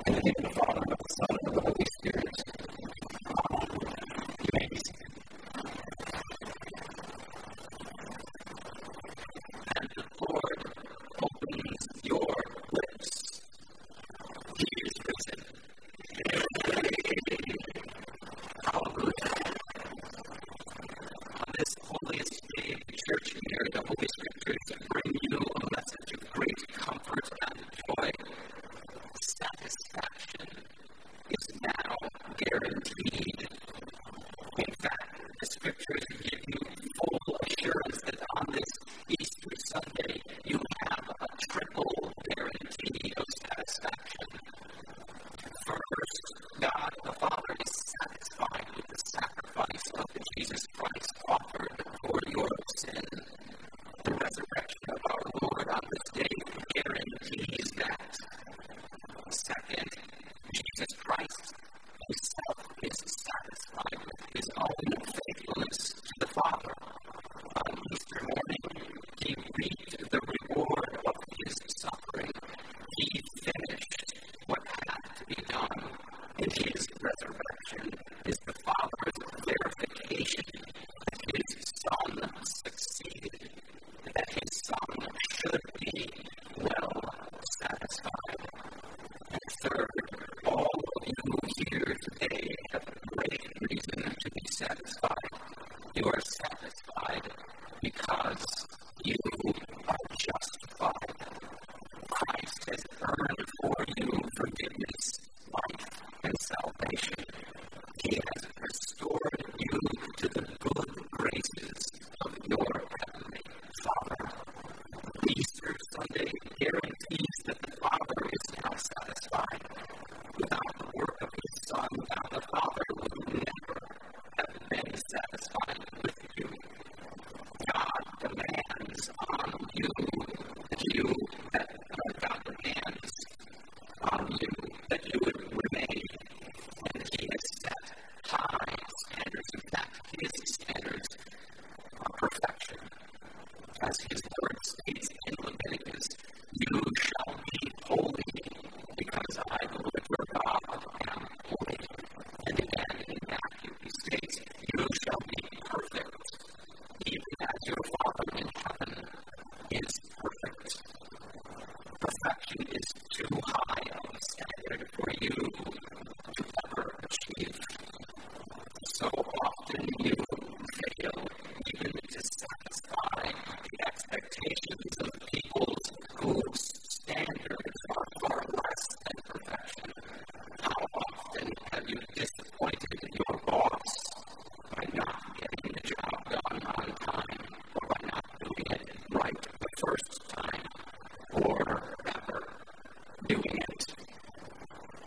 In the name of the Father, and of the Son, and of the Holy Spirit. You may be seated. And the Lord opens your lips. He is risen. Hallelujah. On this holiest day of the church year, the Holy Scriptures bring you a message of great comfort and joy. Satisfaction is now guaranteed. In fact, the Scriptures give you full assurance that on this Easter Sunday you have a triple guarantee of satisfaction. First, God the Father is satisfied with the sacrifice of Jesus Christ offered for your sin. The resurrection of our Lord on this day guarantees that. Second, Jesus Christ himself is satisfied with his own faithfulness to the Father. On Easter morning, he reaped the reward of his suffering. He finished what had to be done. In his resurrection is the Father's verification that his Son succeeded, that his Son should be well satisfied. And third, all of you here today have great reason to be satisfied. You are satisfied because you are justified. Christ has earned for you forgiveness, life, and salvation. He has restored you to the good graces of your heavenly Father. Easter Sunday guarantees that the Father is now satisfied. Without the work of his Son, God the Father would never have been satisfied with you. God demands on you that you would remain. And he has set high standards. In fact, his standards are perfection. As his word states in Leviticus, you shall be holy because I, the Lord your God, am holy. And again in Matthew he states, you shall be perfect, even as your Father in heaven is perfect. Perfection is too high of a standard for you to ever achieve. So often you fail even to satisfy the expectations of peoples whose standards are far less than perfection. How often have you disappointed your boss by not getting the job done on time, or by not doing it right the first time, or ever doing it?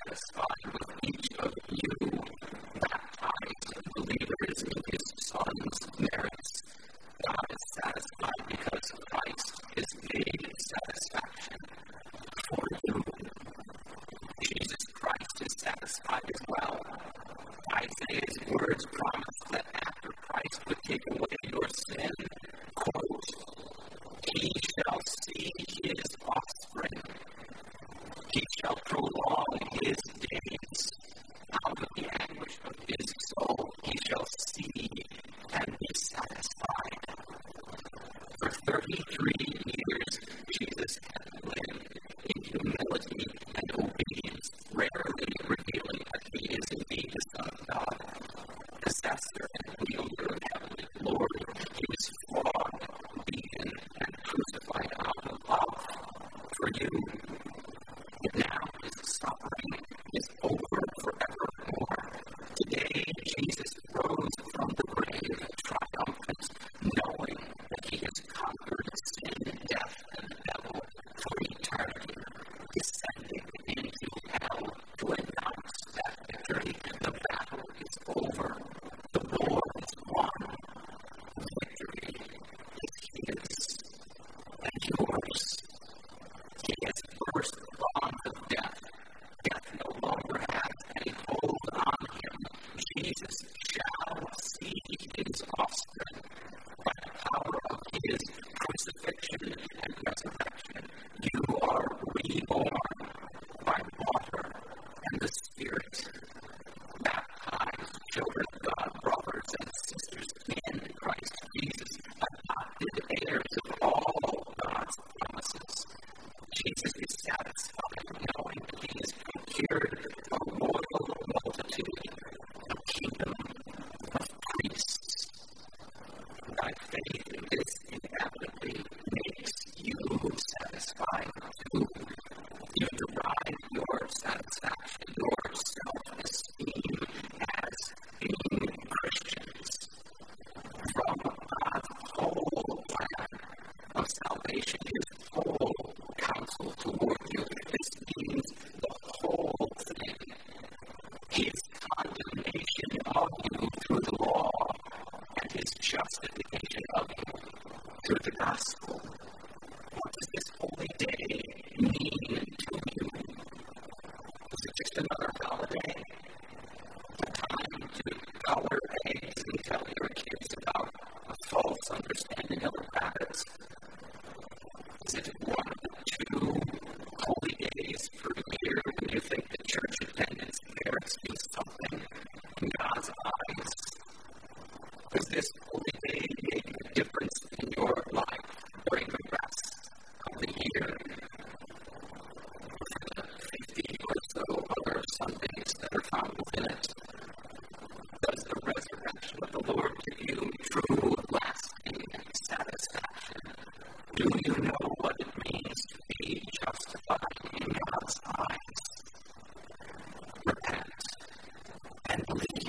satisfied with each of you baptized believers in his Son's merits. God is satisfied because Christ is made satisfaction for you. Jesus Christ is satisfied as well. Isaiah's words promise that after Christ would take away your sin, quote, he shall see his offspring. He shall prolong his days. Out of the anguish of his soul he shall see and be satisfied. For 33 years, Jesus has lived in humility and obedience, rarely revealing that he is indeed the Son of God, possessor and wielder of heavenly glory. He was flogged, beaten, and crucified out of love for you. But now his suffering is over forevermore. Today, Jesus rose from the grave triumphant, knowing that he has conquered sin, death, and the devil for eternity, descending into hell to announce that victory. The battle is over. The war is won. Victory is his and yours. He has burst the bonds of death. Death no longer has any hold on him. Jesus shall see his offspring. By the power of his crucifixion and resurrection, you are reborn by water and the Spirit. Baptized children of God, brothers and sisters in Christ Jesus, adopted heirs of all God's promises. Jesus is satisfied knowing that he has procured a royal multitude, a kingdom of priests. By faith, this inevitably makes you satisfied too. You derive your satisfaction, your self-esteem as being Christians from God's whole plan of salvation, his whole counsel toward you. This means the whole thing. His condemnation of you through the law and his justification of you through the gospel. What does this holy day mean to you? Is it just another holiday? A time to color eggs and tell your kids about a false understanding of rabbits? Is it one of the 2 holy days per year when you think that church attendance merits you something in God's eyes? Does this holy day make a difference in your life during the rest of the year? For the 50 or so other Sundays that are found within it, does the resurrection of the Lord give you true, lasting satisfaction? Do you know what it means to be justified in God's eyes? Repent and believe.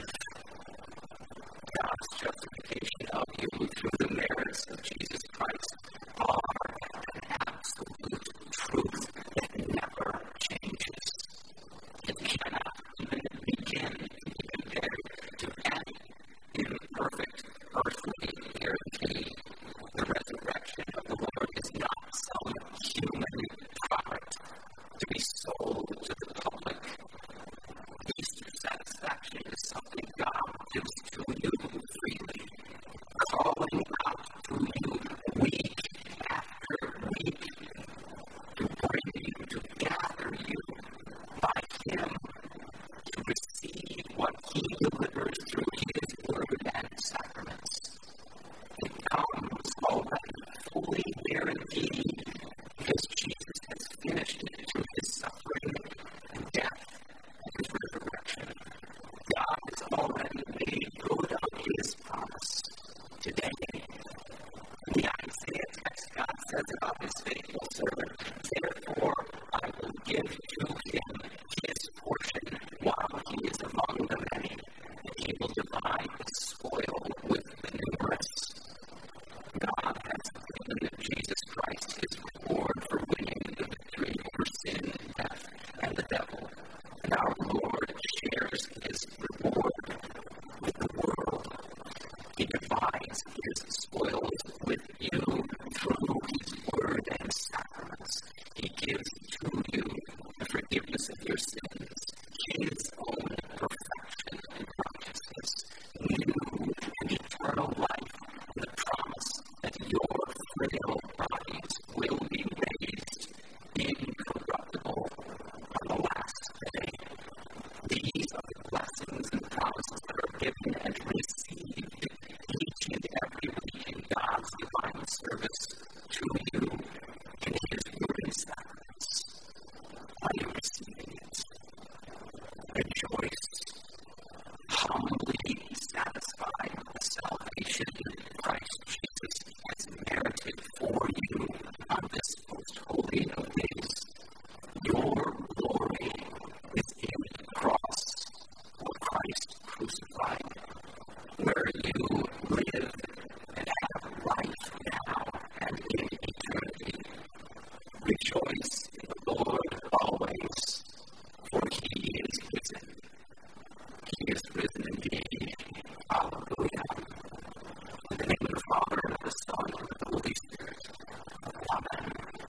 God's justification of you through the merits of Jesus Christ are an absolute truth that never changes. It cannot even begin to be compared to any imperfect earthly guarantee. The resurrection of the Lord is not some human product to be sold to the public. Easter satisfaction is something God gives to you freely, calling out to you week after week to bring you, to gather you by him, to receive what he